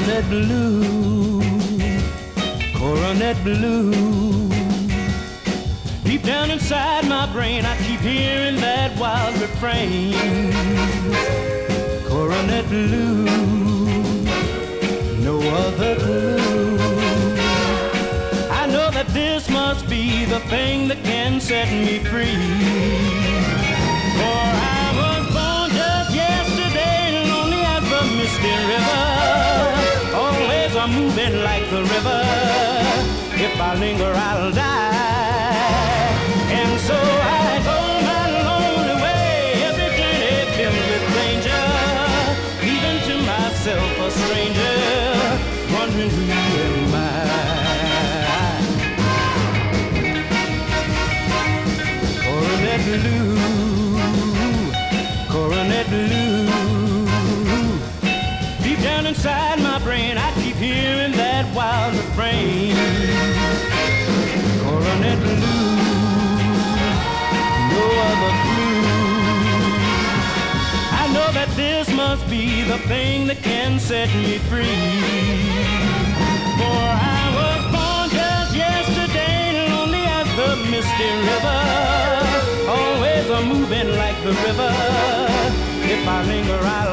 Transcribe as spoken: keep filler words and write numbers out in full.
Coronet blue, coronet blue. Deep down inside my brain I keep hearing that wild refrain. Coronet blue, no other clue. I know that this must be the thing that can set me free. For I was born just yesterday, lonely as the misty river. Always I'm moving like the river. If I linger, I'll die. And so I go my lonely way, every journey filled with danger, leaving to myself a stranger, wondering who am I. Coronet blue, coronet blue. Deep down inside my brain I keep hearing that wild refrain. Coronet blue, no other clue. I know that this must be the thing that can set me free. For I was born just yesterday, lonely as the misty river. Always a moving like the river. If I linger, I'll